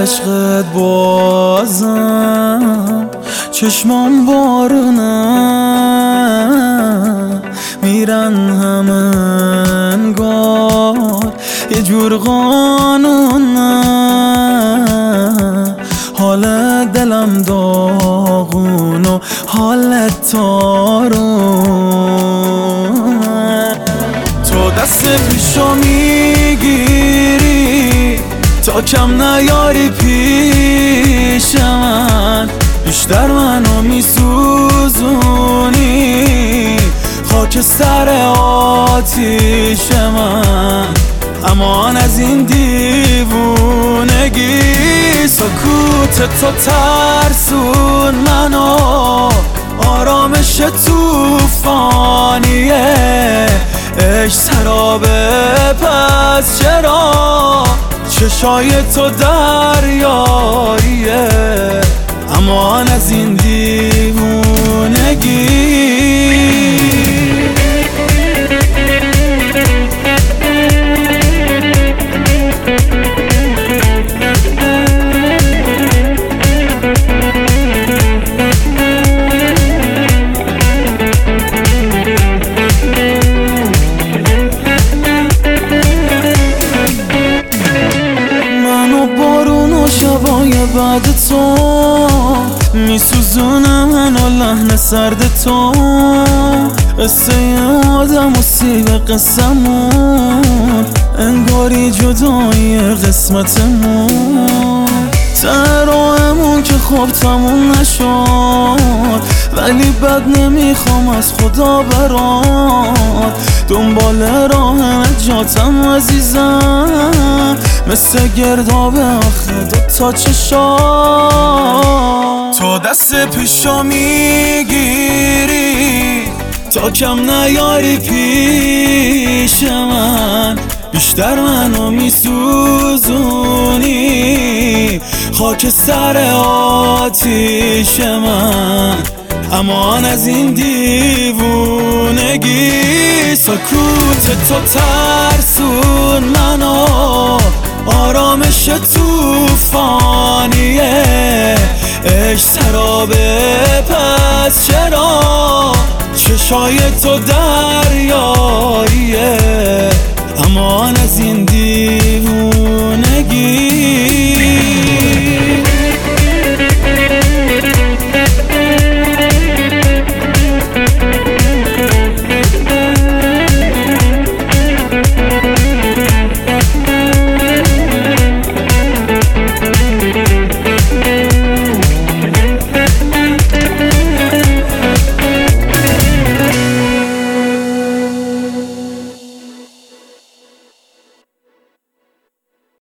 عشقت بازم چشمام بارونه میرن همه انگار یه جور قانونه. حال دلم داغون و حالت تارون. تو دست پیشو میگیری تا کم نیاری پیش من، بیشتر منو میسوزونی خاک سر آتیش من. امان از این دیوونگی، سکوت تو ترسون منو، آرامش توفانیه، عشق سرابه پس چرا چشای تو دریاییه. امان از این دیوونگی. شبای بعد تو میسوزونه منو لحن سرد تو، قصه آدم و سیب قصمون انگاری جدایی قسمتمون. تراهمون که خوب تموم نشد ولی بد نمیخوام از خدا برات، دنبال راه نجاتم عزیزم، مثل گرداب آخه دوتا چشات. تو دست پیشو میگیری تا کم نیاری پیش من، بیشتر منو میسوزونی خاک سر آتیش من. امان از این دیوونگی، سکوت تو ترسون منو، آرامش توفانیه، عشق سرابه پس چرا چشای تو دریاییه. امان از این